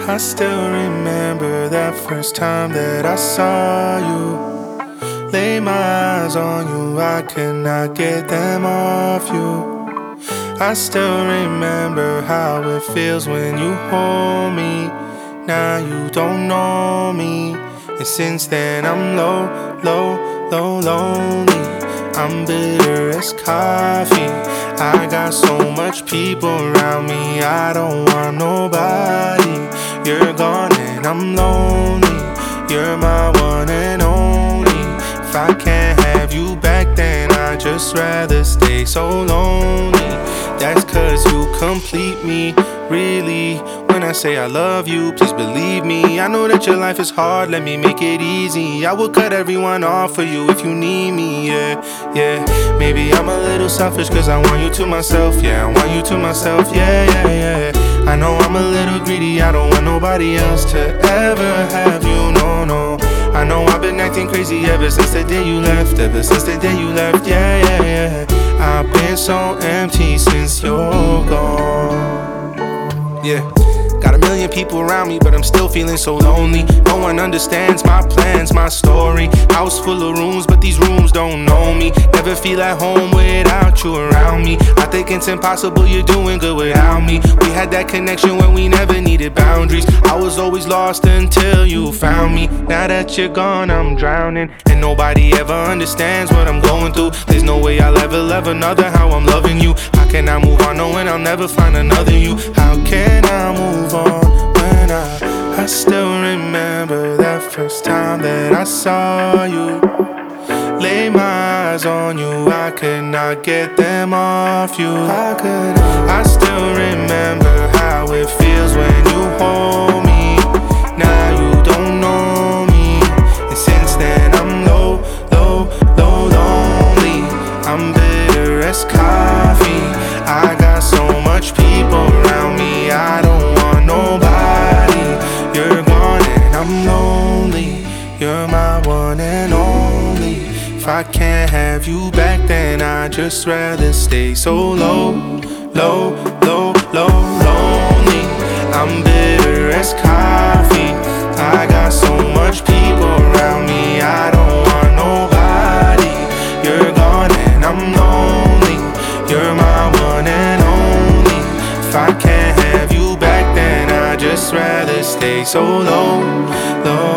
I still remember that first time that I saw you. Lay my eyes on you, I could not get them off you. I still remember how it feels when you hold me. Now you don't know me, and since then I'm lonely. I'm bitter as coffee. I got so much people around me, I don't want nobody. You're gone and I'm lonely. You're my one and only. If I can't have you back, then I'd just rather stay so lonely. That's 'cause you complete me, really. When I say I love you, please believe me. I know that your life is hard, let me make it easy. I will cut everyone off for you if you need me, yeah. Maybe I'm a little selfish 'cause I want you to myself, yeah. I want you to myself, yeah. I know I'm a little greedy, I don't want nobody else to ever have you, no. I know I've been acting crazy ever since the day you left, yeah. I've been so empty since you're gone, yeah. Got a million people around me, but I'm still feeling so lonely. No one understands my plans, my story. House full of rooms, but these rooms don't know me. Never feel at home without you around me. I think it's impossible, you're doing good without me. We had that connection when we never needed boundaries. I was always lost until you found me. Now that you're gone, I'm drowning, and nobody ever understands what I'm going through. There's no way I'll ever love another how I'm loving you. How can I move on knowing I'll never find another you? How can I move on when I still remember that first time that I saw you? Lay my eyes on you, I could not get them off you. I still remember how it feels when you hold me. Now you don't know me, and since then I'm lonely. I'm bitter as coffee. I got so much people around me, I don't want nobody. You're gone and I'm lonely. You're my one and only. If I can't have you back, then I'd just rather stay so lonely. I'm bitter as coffee. I got so much people around me, I don't want nobody. You're gone and I'm lonely. You're my one and only. If I can't have you back, then I'd just rather stay so low.